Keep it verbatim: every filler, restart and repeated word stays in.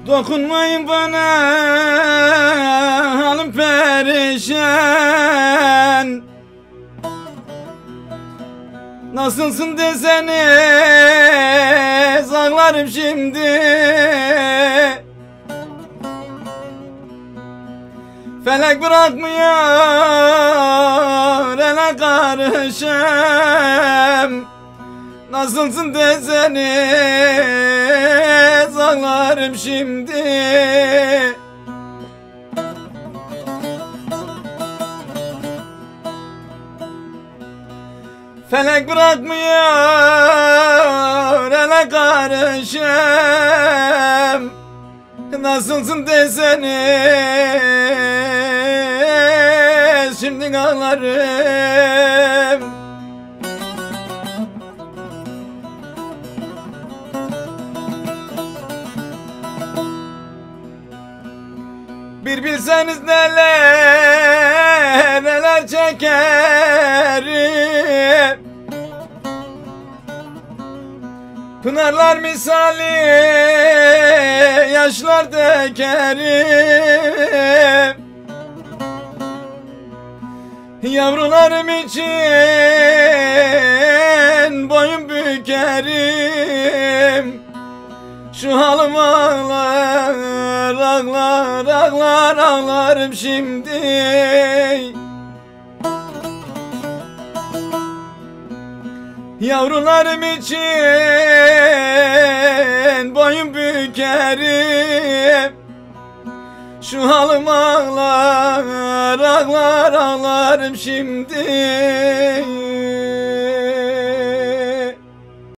Dokunmayın bana, halim perişan. Nasılsın deseniz ağlarım şimdi. Felek bırakmıyor ele karışım. Nasılsın deseniz ağlarım şimdi. Felek bırakmıyor ele karışım. Nasılsın deseniz şimdi ağlarım. Bir bilseniz neler neler çekerim. Pınarlar misali yaşlar dökerim. Yavrularım için boyun bükerim. Şu halim ağlar, ağlar, ağlar, ağlarım şimdi. Yavrularım için boyun bükerim. Şu halim ağlar, ağlar, ağlarım şimdi.